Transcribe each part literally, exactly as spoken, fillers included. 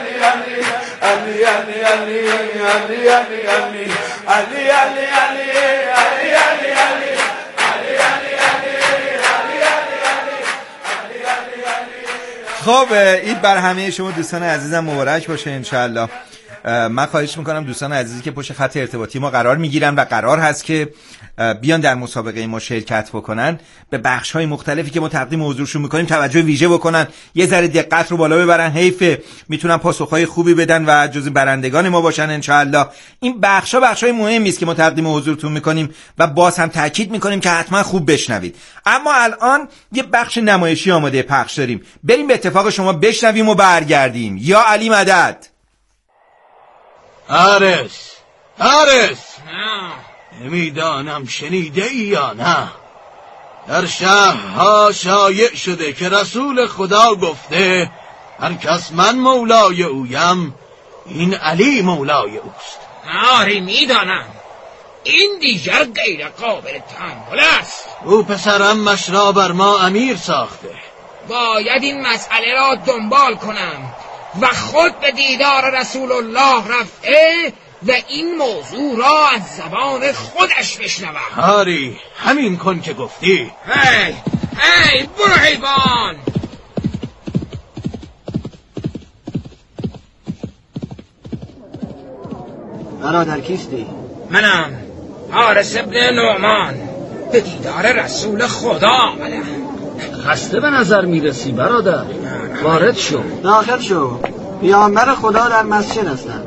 علی علی علی علی علی علی علی علی علی علی علی خب عید بر همه شما دوستان عزیزم مبارک باشه انشالله. من خواهش میکنم دوستان عزیزی که پشت خط ارتباطی ما قرار میگیرن و قرار هست که بیان در مسابقه ما شرکت بکنن به بخش های مختلفی که ما تقدیم حضورشون میکنیم توجه ویژه بکنن، یه ذره دقت رو بالا ببرن، حیفه میتونن پاسخهای خوبی بدن و جز برندگان ما باشن انشالله. این بخش ها بخش های مهمی است که ما تقدیم حضورتون میکنیم و باز هم تاکید میکنیم که حتما خوب بشنوید. اما الان یه بخش نمایشی آماده پخش داریم، بریم به اتفاق شما بشنویم و برگردیم. یا علی مدد. حارس حارس نمیدانم شنیده ای یا نه، در شهرها شایع شده که رسول خدا گفته هر کس من مولای اویم این علی مولای اوست. آری میدانم، این دیگر غیر قابل تحمل است. او پسرمش را بر ما امیر ساخته. باید این مسئله را دنبال کنم و خود به دیدار رسول الله رفته و این موضوع را از زبان خودش بشنوم. آری همین کن که گفتی. هی هی برو حیوان. برادر کیستی؟ منم حارس ابن نعمان، به دیدار رسول خدا آمدم. خسته به نظر میرسی برادر، وارد شو. داخل شو، پیامبر خدا در مسجد هستند.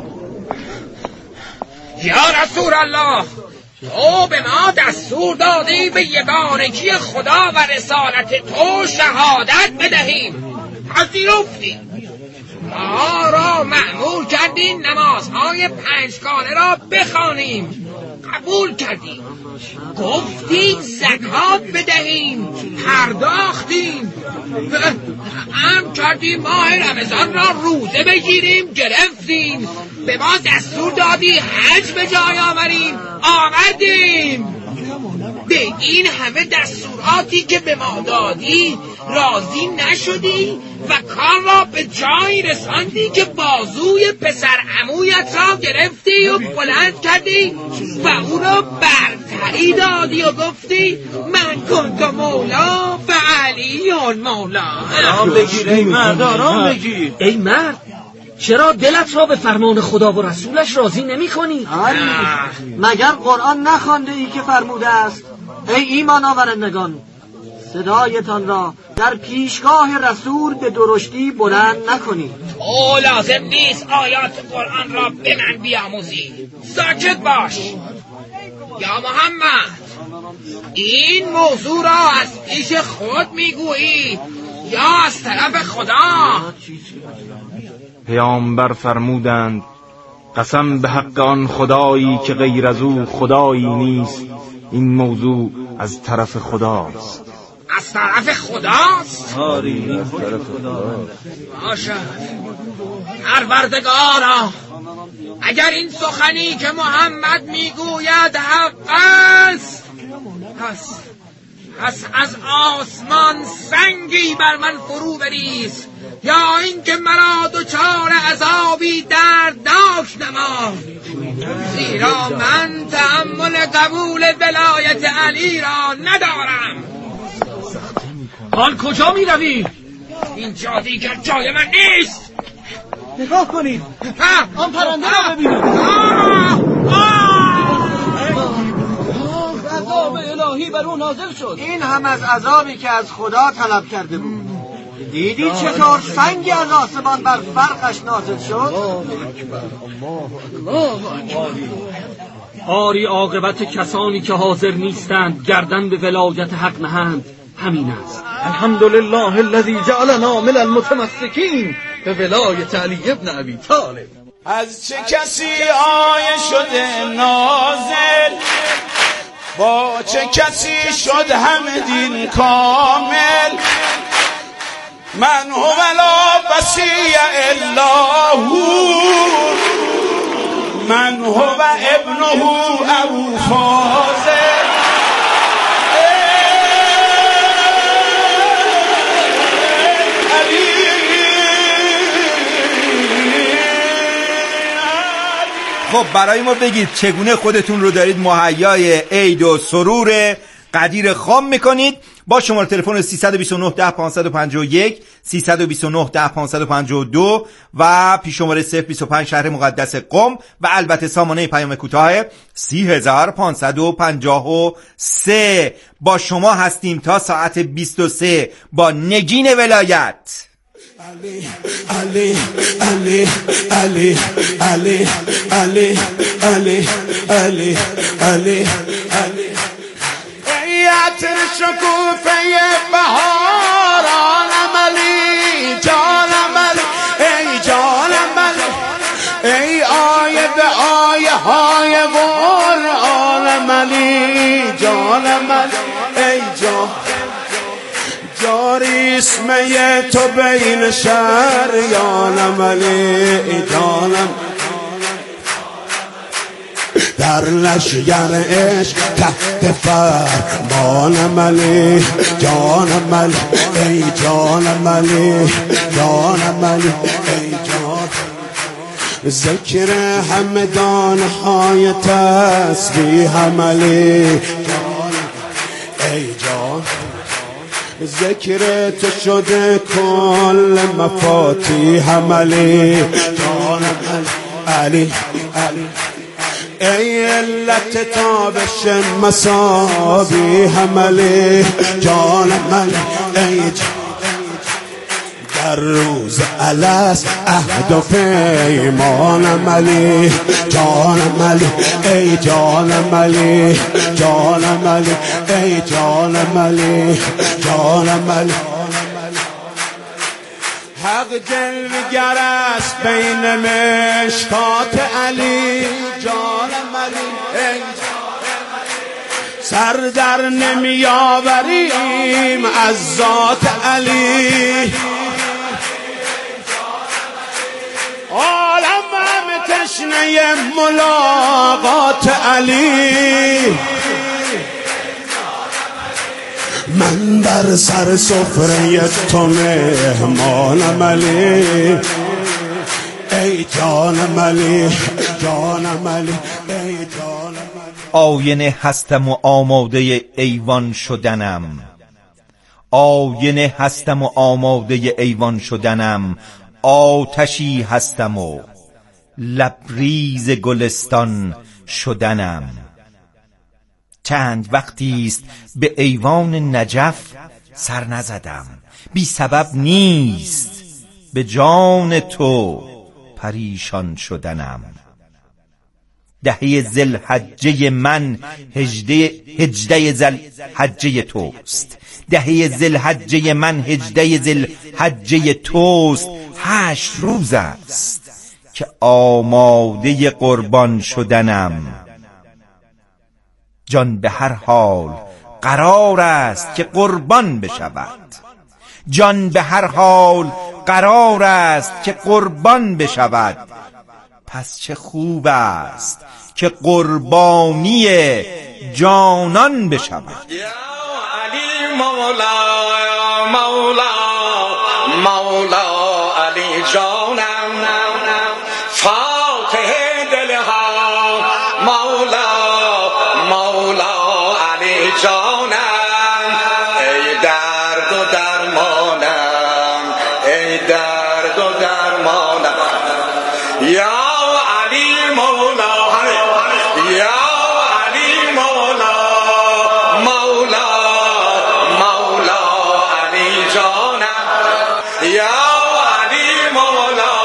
یا رسول الله، تو به ما دستور دادی به یگانگی خدا و رسالت تو شهادت بدهیم، پذیرفتیم. ما را مأمور کردین نمازهای پنجگانه را بخوانیم، قبول کردیم. گفتید زکات بدهیم، پرداختیم. امر کردیم ماه رمضان را روزه بگیریم، گرفتیم. به ما دستور دادی حج به جای آوریم، آمدیم. به این همه دستوراتی که به ما دادی راضی نشدی و کار را به جایی رساندی که بازوی پسر عمویت را گرفتی و بلند کردی و او را برتری دادی و گفتی من کنت مولا و علی مولا. آرام بگیر ای مرد، آرام بگیر. ای مرد، چرا دلت را به فرمان خدا و رسولش راضی نمی کنی؟ علی مگر قرآن نخوانده ای که فرموده است ای ایمان آورندگان صدایتان را در پیشگاه رسول به درشتی بلند نکنید؟ او لازم نیست آیات قرآن را به من بیاموزی. ساکت باش. یا محمد، این موضوع را از پیش خود میگویی یا از طرف خدا؟ پیامبر فرمودند قسم به حق آن خدایی که غیر از او خدایی نیست، این موضوع از طرف خداست. از طرف خداست؟ آری از طرف خداست. باشد. پروردگارا، اگر این سخنی که محمد میگوید حق است، پس پس از آسمان سنگی بر من فرو بریز، یا اینکه مرا دچار عذابی دردناک نما، زیرا من تحمل قبول ولایت علی را ندارم. حال کجا می روی؟ اینجا دیگر جای من نیست. نگاه کنید، آن پرنده را ببینید. عذاب الهی بر او نازل شد. این هم از عذابی که از خدا طلب کرده بود. دیدی چطور سنگی از آسمان بر فرقش نازل شد؟ آری عاقبت کسانی که حاضر نیستند گردن به ولایت حق نهند همین است. الحمدلله الذی جعلنا من المتمسکین به ولایت علی ابن ابی طالب. از چه کسی آیه شده نازل، با چه کسی شد همه دین کامل. من هو لا وصی الا هو، من هو ابنه ابو فاضل. خب برای ما بگید چگونه خودتون رو دارید مهیای عید و سرور قدیر خام میکنید. با شماره تلفن سیصد و بیست و نه ده پانصد و پنجاه و یک، سیصد و بیست و نه ده پانصد و پنجاه و دو و پیش شماره صفر بیست و پنج شهر مقدس قم و البته سامانه پیام کوتاه سی هزار پانصد و پنجاه و سه. با شما هستیم تا ساعت بیست و سه با نگین ولایت. علی علی علی علی علی علی علی علی علی علی ای عطر شکوفه بهاران علی جانم علی ای جانم علی ای آیه به آیه های قرآن علی جانم علی ای جان جاری اسمه تو بین شریانم علی جانم در لشگر عشق تحت فرمانم علی جانم علی ای جانم علی جانم علی ای جان ذکر همدان های تسبیحم علی جانم ای جان ذکر تو شده کل مفاتیحم علی جانم علی علی ای علت تابش مصابیحم علی جانم علی ای در روز الست عهد و پیمانم علی جانم علی ای جانم علی جانم علی ای جانم علی جانم علی حق جلوگر است بین مشکات علی جانم علی ای سر در نمی آوریم از ذات علی عالم همه تشنه ملاقات علی من بر سر سفره تو مهمانم علی ای جانم علی جانم علی ای جانم علی آینه هستم و آماده ایوان شدنم، آینه هستم و آماده ایوان شدنم، آتشی هستم و لبریز گلستان شدنم. چند وقتی است به ایوان نجف سر نزدم، بی سبب نیست به جان تو پریشان شدنم. دهه ذوالحجه من هجده هجده ذوالحجه توست، دهه ذوالحجه من هجده ذوالحجه توست. هشت روز است که آماده قربان شدنم. جان به هر حال قرار است که قربان بشود، جان به هر حال قرار است که قربان بشود. پس چه خوب است که قربانی جانان بشود. یا علی مولا مولا مولا علی جانم، فاتح دلها مولا مولا علی جانم. ای درد و درمانم، ای درد و درمانم. یا علی مولا یا علی مولا مولا مولا علی جانم. یا علی مولا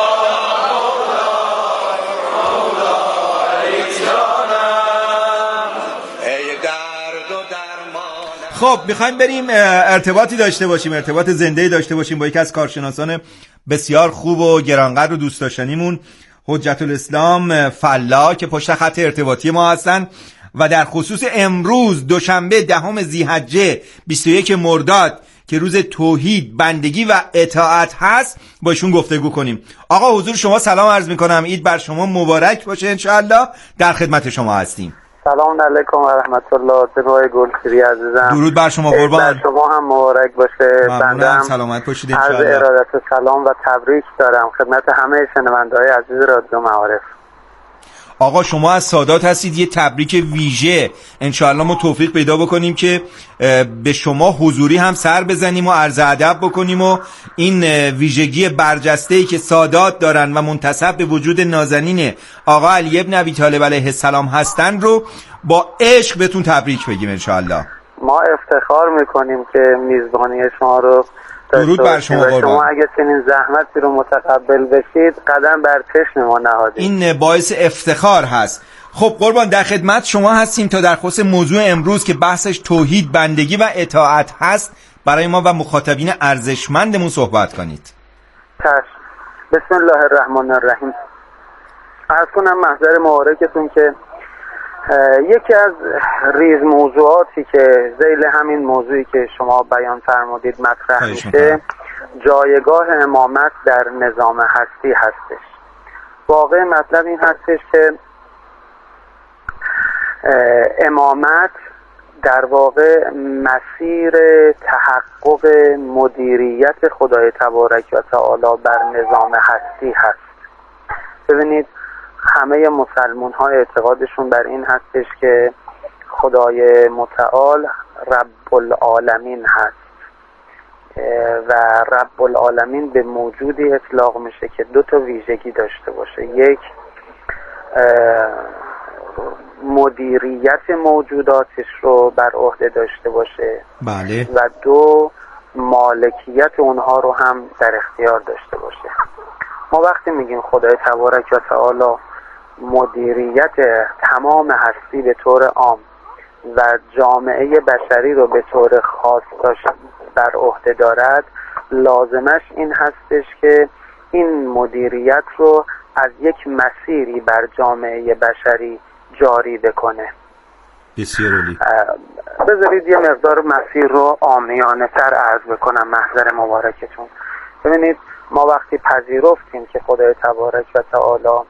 مولا علی جانم. ای درد و درمان. خب میخوایم بریم ارتباطی داشته باشیم، ارتباط زنده‌ای داشته باشیم با یکی از کارشناسان بسیار خوب و گرانقدر و دوست داشتنیمون، حجت الاسلام فلا، که پشت خط ارتباطی ما هستن و در خصوص امروز دوشنبه دهم ذی‌حجه بیست و یک مرداد که روز توحید، بندگی و اطاعت هست با ایشون گفتگو کنیم. آقا حضور شما سلام عرض میکنم، عید بر شما مبارک باشه انشاءالله. در خدمت شما هستیم. سلام علیکم و رحمت الله. جناب گلخیری عزیزم، درود بر شما قربان. بر شما هم مبارک باشه. بنده هم سلامت باشید انشاءالله. عرض ارادت سلام و تبریک دارم خدمت همه شنونده‌های عزیز رادیو معارف. آقا شما از سادات هستید، یه تبریک ویژه انشاءالله ما توفیق پیدا بکنیم که به شما حضوری هم سر بزنیم و عرض ادب بکنیم و این ویژگی برجسته‌ای که سادات دارن و منتسب به وجود نازنین آقا علی ابن ابی طالب علیه السلام هستن رو با عشق بهتون تبریک بگیم انشاءالله. ما افتخار میکنیم که میزبانی شما رو درود بر شما قربان. شما اگه چنین زحمتی رو متقبل بشید قدم بر چشم ما نهادید، این باعث افتخار هست. خب قربان در خدمت شما هستیم تا در خصوص موضوع امروز که بحثش توحید، بندگی و اطاعت هست برای ما و مخاطبین ارزشمندمون صحبت کنید. چشم. بسم الله الرحمن الرحیم. عرض کنم محضر مبارکتون که یکی از ریز موضوعاتی که ذیل همین موضوعی که شما بیان فرمودید مطرح میشه جایگاه امامت در نظام هستی هستش. واقع مطلب این هستش که امامت در واقع مسیر تحقق مدیریت خدای تبارک و تعالی بر نظام هستی هست. ببینید همه مسلمان ها اعتقادشون بر این هستش که خدای متعال رب العالمین هست و رب العالمین به موجودی اطلاق میشه که دو تا ویژگی داشته باشه. یک، مدیریت موجوداتش رو بر عهده داشته باشه، بله، و دو، مالکیت اونها رو هم در اختیار داشته باشه. ما وقتی میگیم خدای تبارک و تعالی مدیریت تمام هستی به طور عام و جامعه بشری رو به طور خاص بر عهده دارد، لازمش این هستش که این مدیریت رو از یک مسیری بر جامعه بشری جاری بکنه. بسیار عالی. بذارید یه مقدار مسیر رو عامیانه تر عرض بکنم محضر مبارکتون. ببینید ما وقتی پذیرفتیم که خدای تبارک و تعالی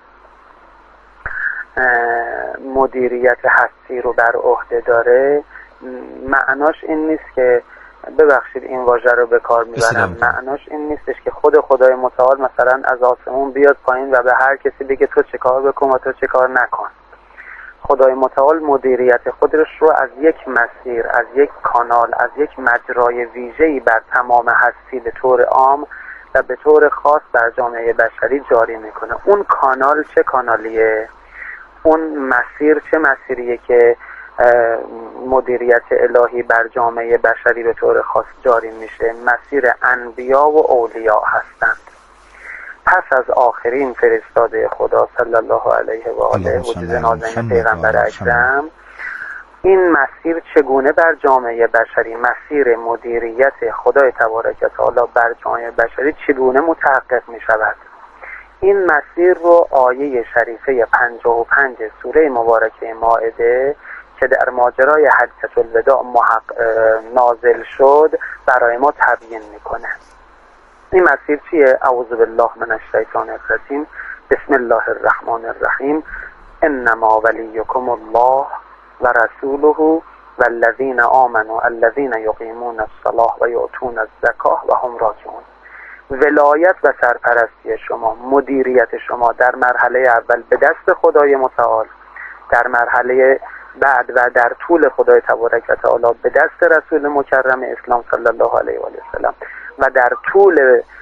مدیریت هستی رو بر عهده داره، معناش این نیست که، ببخشید این واژه رو به کار میبرم، معناش این نیستش که خود خدای متعال مثلا از آسمون بیاد پایین و به هر کسی بگه تو چه کار بکن و تو چه کار نکن. خدای متعال مدیریت خودش رو از یک مسیر، از یک کانال، از یک مجرای ویژه‌ای بر تمام هستی به طور عام و به طور خاص در جامعه بشری جاری میکنه. اون کانال چه کانالیه؟ اون مسیر چه مسیریه که مدیریت الهی بر جامعه بشری به طور خاص جاری میشه؟ مسیر انبیا و اولیاء هستند. پس از آخرین فرستاده خدا صلی الله علیه و آله وجود نازنین پیغمبر اکرم، این مسیر چگونه بر جامعه بشری، مسیر مدیریت خدای تبارک و تعالی بر جامعه بشری چگونه متحقق می شود؟ این مسیر رو آیه شریفه پنجاه و پنج سوره مبارکه مائده که در ماجرای حجة الوداع محق... نازل شد برای ما تبیین میکنه. این مسیر چیه؟ اعوذ بالله من الشیطان الرجیم، بسم الله الرحمن الرحیم، انما ولیکم الله و رسوله والذین آمنوا الذین یقیمون الصلاة و یؤتون الزکاة و هم راکعون. ولایت و سرپرستی شما، مدیریت شما در مرحله اول به دست خدای متعال، در مرحله بعد و در طول خدای تبارک و تعالی به دست رسول مکرم اسلام صلی الله علیه و سلم و در طول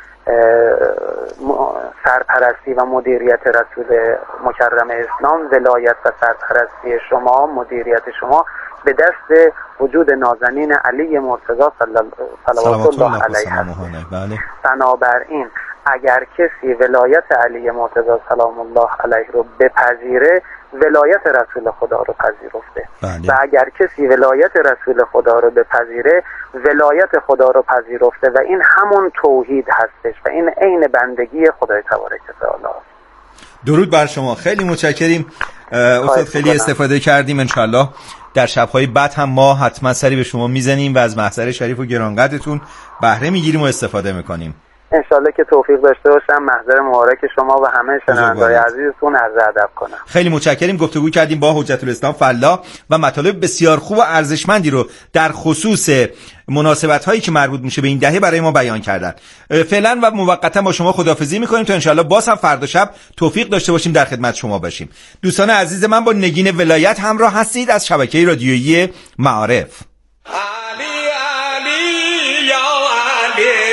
سرپرستی و مدیریت رسول مکرم اسلام، ولایت و سرپرستی شما، مدیریت شما به دست وجود نازنین علی مرتضی صلوات الله علیه است. بنابراین اگر کسی ولایت علی مرتضی سلام الله علیه رو بپذیره، ولایت رسول خدا رو پذیرفته. بله. و اگر کسی ولایت رسول خدا رو بپذیره، ولایت خدا رو پذیرفته و این همون توحید هستش و این عین بندگی خدای تبارک و تعالی است. درود بر شما، خیلی متشکریم استاد، خیلی استفاده کردیم. انشالله در شب‌های بعد هم ما حتما سری به شما میزنیم و از محضر شریف و گرانقدرتون بهره میگیریم و استفاده میکنیم. انشالله که توفیق داشته باشم محضر مبارک شما و همه شنوندگان عزیزتون عرض ادب کنم. خیلی متشکریم. گفتگو کردیم با حجت الاسلام فلاح و مطالب بسیار خوب و ارزشمندی رو در خصوص مناسبت هایی که مربوط میشه به این دهه برای ما بیان کردن. فعلا و موقتا با شما خداحافظی میکنیم تا انشالله باز هم فردا شب توفیق داشته باشیم در خدمت شما باشیم. دوستان عزیز من، با نگین ولایت همراه هستید از شبکه رادیویی معارف. علی علی یا علی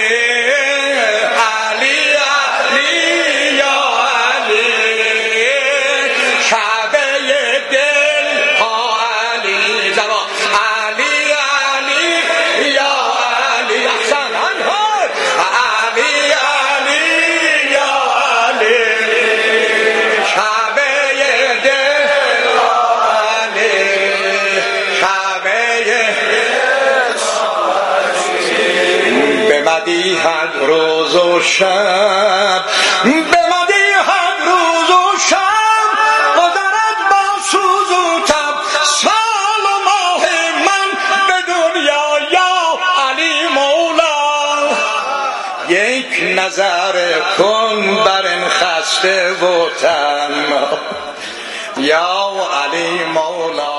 هر روز و شب بمدی، هر روز و شب گذرد با سوز و تب، سال و ماه من به دنیا یا علی مولا. یک نظر کن بر این خسته و تنها یا علی مولا.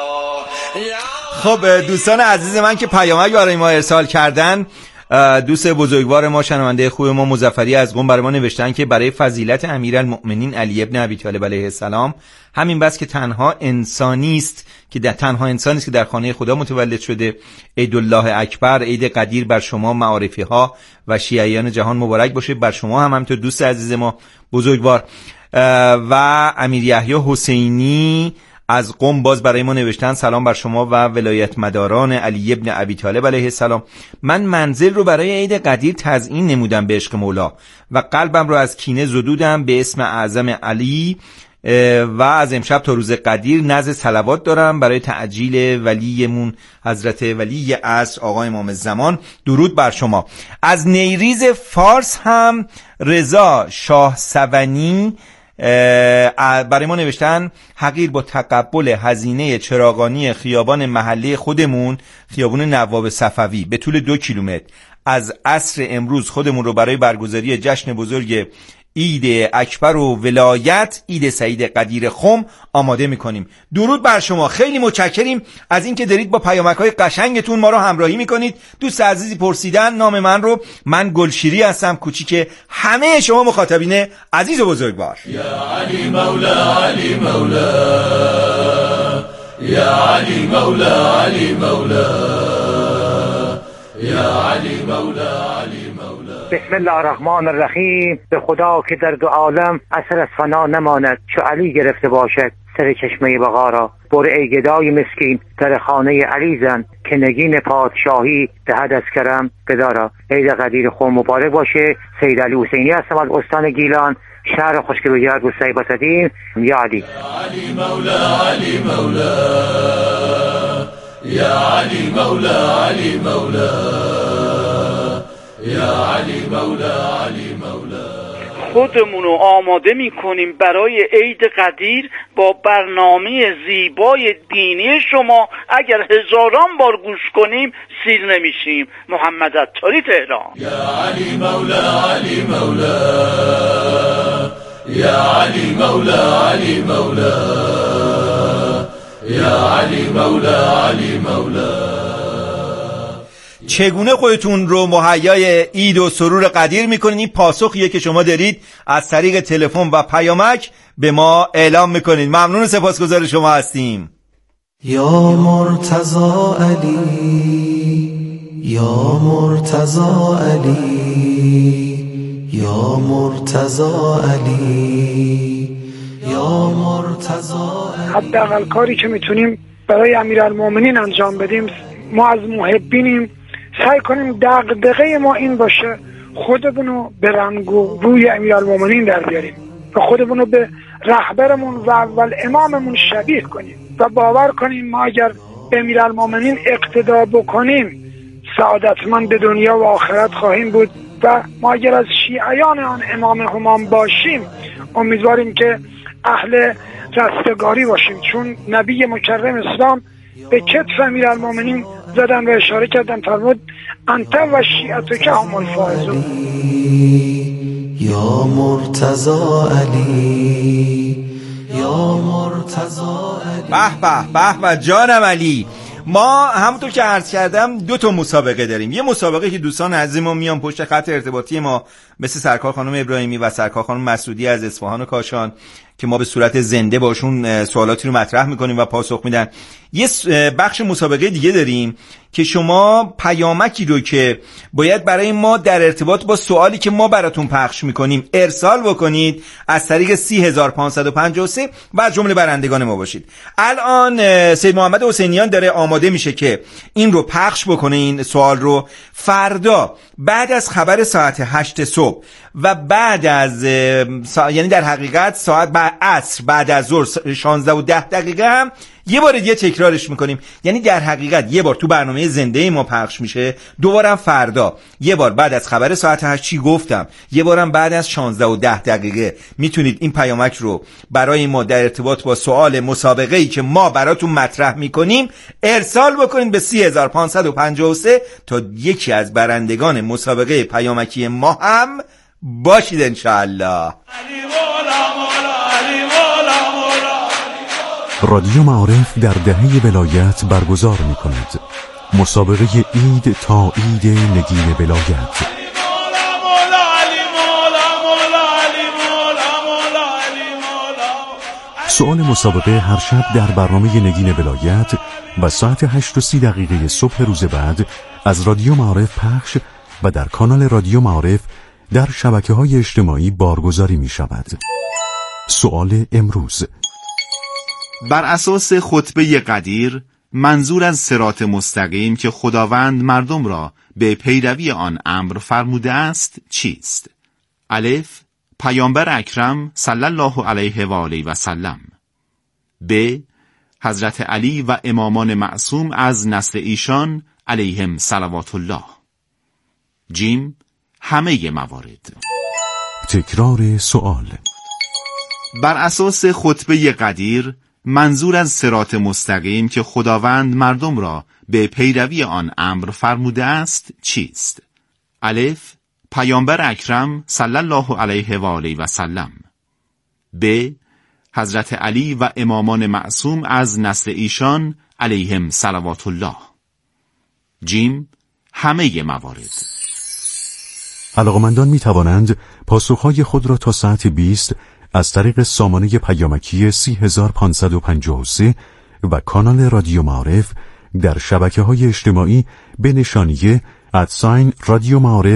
خب دوستان عزیز من که پیامک برای ما ارسال کردن، دوست بزرگوار ما، شنونده خوب ما مظفری از قم برای ما نوشتن که برای فضیلت امیرالمؤمنین علی ابن ابی طالب علیه السلام همین بس که تنها انسانی است که در تنها انسانی است که در خانه خدا متولد شده. عید الله اکبر، عید قدیر بر شما معارفی ها و شیعیان جهان مبارک باشه، بر شما هم همینطور دوست عزیز ما بزرگوار. و امیر یحیی حسینی از قم باز برای ما نوشتن سلام بر شما و ولایت مداران علی ابن ابی طالب علیه السلام. من منزل رو برای عید قدیر تزیین نمودم به عشق مولا و قلبم رو از کینه زدودم به اسم اعظم علی و از امشب تا روز قدیر نذر صلوات دارم برای تعجیل ولیمون حضرت ولی عصر آقا امام زمان. درود بر شما. از نیریز فارس هم رضا شاه سونی برای ما نوشتن حقیر با تقبل هزینه چراغانی خیابان محله خودمون، خیابون نواب صفوی، به طول دو کیلومتر از عصر امروز خودمون رو برای برگزاری جشن بزرگ عید اکبر و ولایت عید سعید قدیر خم آماده میکنیم. درود بر شما، خیلی متشکریم از اینکه دارید با پیامک‌های قشنگتون ما رو همراهی میکنید. دوست عزیزی پرسیدن نام من رو، من گلشیری هستم، کوچیک همه شما مخاطبین عزیز و بزرگوار. یا علی مولا علی مولا یا علی مولا علی مولا یا علی مولا علی مولا. بسم الله الرحمن الرحیم. به خدا که در دو عالم اثر از فنا نماند، چو علی گرفته باشد سر چشمه بقا را. برو ای گدای مسکین در خانه علی زن، که نگین پادشاهی دهد از کرم گدارا. عید قدیر خود مبارک باشه. سید علی حسینی هستم از استان گیلان، شهر خوشگل و جهت روستایی بسطین. یا علی علی مولا علی مولا یا علی مولا علی مولا یا علی مولا علی مولا. خودمون رو آماده میکنیم برای عید قدیر با برنامه زیبای دینی شما. اگر هزاران بار گوش کنیم سیر نمیشیم. محمد عطاری، تهران. یا علی مولا علی مولا یا علی مولا علی مولا یا علی مولا علی مولا. چگونه خودتون رو مهیای عید و سرور قدیر میکنین؟ این پاسخیه که شما دارید از طریق تلفن و پیامک به ما اعلام میکنید. ممنون و سپاسگزار شما هستیم. یا مرتضی علی یا مرتضی علی یا مرتضی علی یا مرتضی علی. حداقل کاری که میتونیم برای امیرالمومنین انجام بدیم، ما از محبینیم، سعی کنیم دغدغه ما این باشه خودمونو به رنگ و روی امیرالمومنین در بیاریم و خودمونو به رهبرمون و اول اماممون شبیه کنیم و باور کنیم ما اگر به امیرالمومنین اقتدا بکنیم سعادتمند به دنیا و آخرت خواهیم بود و ما اگر از شیعیان آن امام همام باشیم امیدواریم که اهل رستگاری باشیم، چون نبی مکرم اسلام به کتف امیرالمومنین زدن و اشاره کردن، فرمود انت و شیعتک هم الفائزون. یا مرتضی علی یا مرتضی علی. به به به به جانم علی. ما همونطور که عرض کردم دو تا مسابقه داریم. یه مسابقه که دوستان عزیزمون میان پشت خط ارتباطی ما مثل سرکار خانم ابراهیمی و سرکار خانم مسعودی از اصفهان و کاشان که ما به صورت زنده باشون سوالاتی رو مطرح میکنیم و پاسخ میدن. یه بخش مسابقه دیگه داریم که شما پیامکی رو که باید برای ما در ارتباط با سوالی که ما براتون پخش میکنیم ارسال بکنید از طریق سی هزار و پانصد و پنجاه و سه و از جمله برندگان ما باشید. الان سید محمد حسینیان داره آماده میشه که این رو پخش بکنه، این سوال رو. فردا بعد از خبر ساعت هشت صبح و بعد از سا... یعنی در حقیقت ساعت بعد عصر بعد از ظهر شانزده و ده دقیقه هم یه بار دیگه تکرارش میکنیم. یعنی در حقیقت یه بار تو برنامه زنده ما پخش میشه، دوبارم فردا یه بار بعد از خبر ساعت هشت چی گفتم، یه بارم بعد از شانزده و ده دقیقه میتونید این پیامک رو برای ما در ارتباط با سوال مسابقه‌ای که ما براتون مطرح میکنیم ارسال بکنید به سی هزار و پانصد و پنجاه و سه تا یکی از برندگان مسابقه پیامکی ما هم باشید انشاءالله. رادیو معارف در دهه ولایت برگزار می کند مسابقه عید تا عید نگین ولایت. سوال مسابقه هر شب در برنامه نگین ولایت و ساعت هشت و سی دقیقه صبح روز بعد از رادیو معارف پخش و در کانال رادیو معارف در شبکه‌های اجتماعی بارگذاری می شود. سوال امروز: بر اساس خطبه قدیر منظور از صراط مستقیم که خداوند مردم را به پیروی آن امر فرموده است چیست؟ الف: پیامبر اکرم صلی الله علیه و آله و سلم. ب: حضرت علی و امامان معصوم از نسل ایشان علیهم صلوات الله. جیم: همه موارد. تکرار سوال: بر اساس خطبه قدیر منظور از صراط مستقیم که خداوند مردم را به پیروی آن امر فرموده است چیست؟ الف: پیامبر اکرم صلی الله علیه و آله و سلم. ب: حضرت علی و امامان معصوم از نسل ایشان علیهم صلوات الله. جیم: همه موارد. علاقمندان می توانند پاسخهای خود را تا ساعت بیست از طریق سامانه پیامکی سی هزار و پانصد و پنجاه و سه و کانال رادیو معارف در شبکه‌های اجتماعی به نشانی ادساین رادیو معارف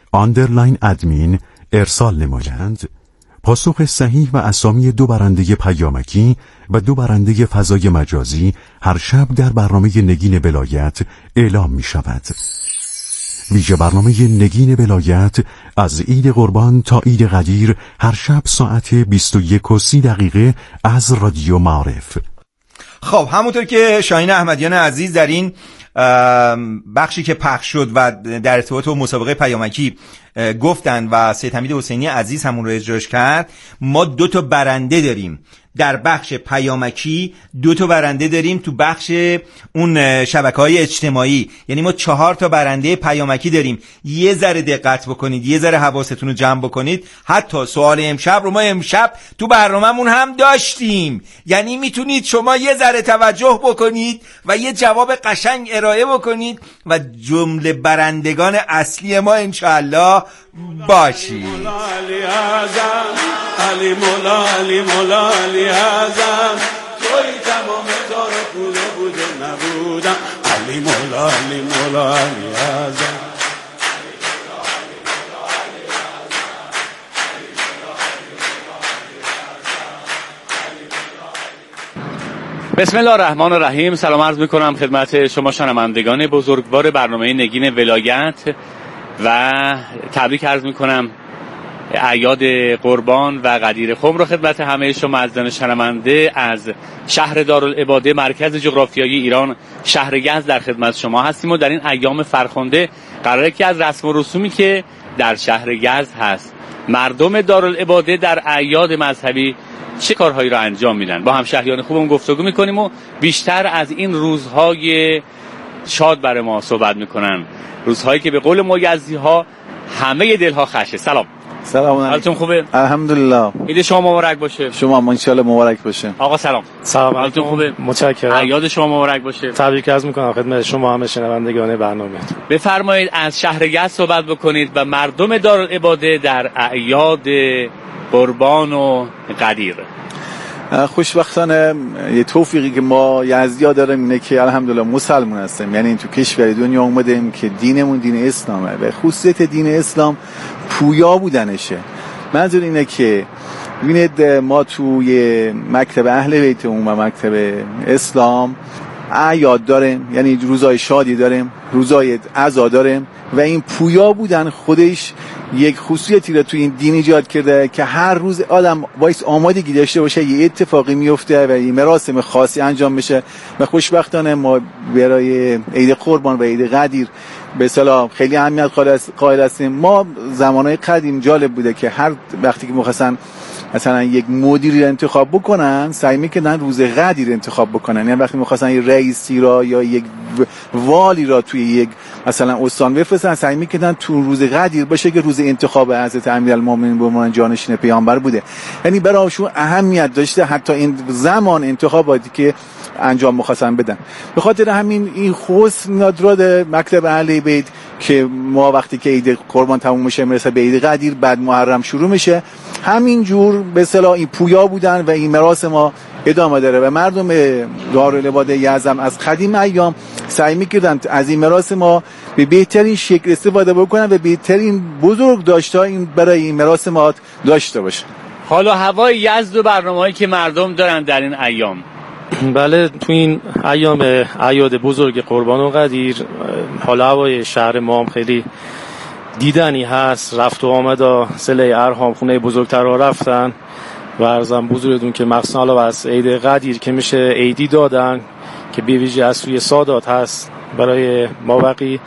آندرلاین ادمین ارسال نمایند، پاسخ صحیح و اسامی دو برنده پیامکی و دو برنده فضای مجازی هر شب در برنامه نگین ولایت اعلام می شود. ویژه برنامه نگین ولایت از عید قربان تا عید قدیر هر شب ساعت بیست و یک و سی دقیقه از رادیو معارف. خب همونطور که شاهین احمدیان عزیز در این بخشی که پخش شد و در ارتباط با مسابقه پیامکی گفتن و سید حمید حسینی عزیز همون رو اجراش کرد، ما دو تا برنده داریم در بخش پیامکی، دو تا برنده داریم تو بخش اون شبکه‌های اجتماعی. یعنی ما چهار تا برنده پیامکی داریم. یه ذره دقت بکنید، یه ذره حواستون رو جمع بکنید. حتی سوال امشب رو ما امشب تو برنامه‌مون هم داشتیم. یعنی میتونید شما یه ذره توجه بکنید و یه جواب قشنگ ارائه بکنید و جمله برندگان اصلی ما انشاءالله باشید. علی مولا علی مولا علی اعظم، توی تمام دار پول بوده نبودم. علی مولا علی مولا علی اعظم. بسم الله الرحمن الرحیم. سلام عرض میکنم خدمت شما شنوندگان بزرگوار برنامه نگین ولایت و تبریک عرض میکنم اعیاد قربان و قدیر خم رو خدمت همه شما عزیزان شنونده از شهر دارالعباده مرکز جغرافیایی ایران شهر یزد در خدمت شما هستیم و در این ایام فرخنده قراره که از رسم و رسومی که در شهر یزد هست مردم دارالعباده در اعیاد مذهبی چه کارهایی رو انجام میدن با همشهریان خوبم گفتگو میکنیم و بیشتر از این روزهای شاد برای ما صحبت میکنن، روزهایی که به قول ما یزدی‌ها همه دلها خشه. سلام. سلام علیکم. حالتون خوبه؟ الحمدلله. عید شما مبارک باشه. شما هم ان شاء الله مبارک باشه. آقا سلام. سلام. حالتون خوبه؟ متشکرم. اعیاد شما مبارک باشه. تبریک عرض میکنم خدمت شما همه شنوندگان برنامه. بفرمایید از شهر یزد صحبت بکنید و مردم دارالعباده در اعیاد قربان و قدیر. خوشبختانه یه توفیقی که ما یزدی‌ها داریم اینه که الحمدلله مسلمان هستیم. یعنی تو کشور دنیا اومدیم که دینمون دین اسلامه و خصوصیت دین اسلام پویا بودنشه. منظور اینه که ببینید ما توی مکتب اهل بیتمون و مکتب اسلام اعیاد داریم، یعنی روزای شادی داریم، روزای عزا داریم و این پویا بودن خودش یک خصوصیتی رو تو این دین ایجاد کرده که هر روز آدم باعث آمادگی داشته باشه یه اتفاقی میفته و یه مراسم خاصی انجام بشه. و خوشبختانه ما برای عید قربان و عید قدیر به اصطلاح خیلی اهمیت قائل هستیم. ما زمانهای قدیم جالب بوده که هر وقتی که می‌خواستن مثلا یک مدیری رو انتخاب بکنن سعی میکنن روز قدیر انتخاب بکنن. یعنی وقتی میخواستن یک رئیسی را یا یک والی را توی یک مثلا استان بفرستن سعی میکنن تو روز قدیر باشه که روز انتخاب حضرت امیرالمومنین به عنوان جانشین پیامبر بوده. یعنی براشون اهمیت داشته حتی این زمان انتخاباتی که انجام می‌خواستن بدن. به خاطر همین این حسن نادراد مکتب اهل بیت که ما وقتی که عید قربان تموم میشه میرسه به عید قدیر، بعد محرم شروع میشه، همین جور به اصطلاح این پویا بودن و این مراسم ما ادامه داره و مردم دارالعباده یزد از قدیم ایام سعی می‌کردن از این مراسم ما به بهترین شکل استفاده بکنن و بهترین بزرگ داشته این برای این مراسمات داشته باشه. حالا هوای یزد و برنامه‌هایی که مردم دارن در این ایام. بله، تو این ایام اعیاد بزرگ قربان و قدیر حالا هوای شهر ما هم خیلی دیدنی هست. رفت و آمد صله ارحام خونه بزرگترها رفتن و عرضم بزرگتون که مخصوصا حالا از عید قدیر که میشه عیدی دادن که به ویژه از سوی سادات هست برای مابقی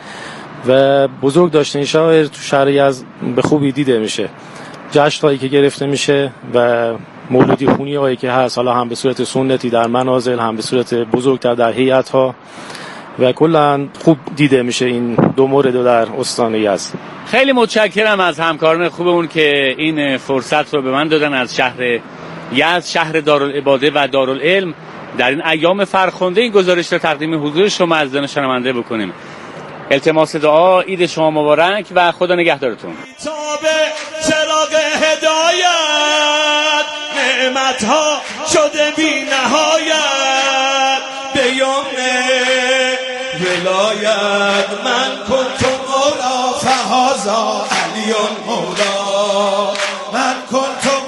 و بزرگ داشتن شاعر تو شهر یزد به خوبی دیده میشه. جشن‌هایی که گرفته میشه و مولودی خونی هایی که هست، حالا هم به صورت سنتی در منازل هم به صورت بزرگتر در هیئت‌ها و کلا خوب دیده میشه این دو مورد در استان یزد. خیلی متشکرم از همکاران خوبمون که این فرصت رو به من دادن از شهر یزد، شهر دارالعباده و دارالعلم، در این ایام فرخنده این گزارش رو تقدیم حضور شما عزیزان شنونده بکنیم. التماس دعا، عید شما مبارک و خدا نگهدارتون. تاب چراغ هدایت نعمتها شده بی نهایت به یوم ولایت من کنتم المولا فهذا علی المولا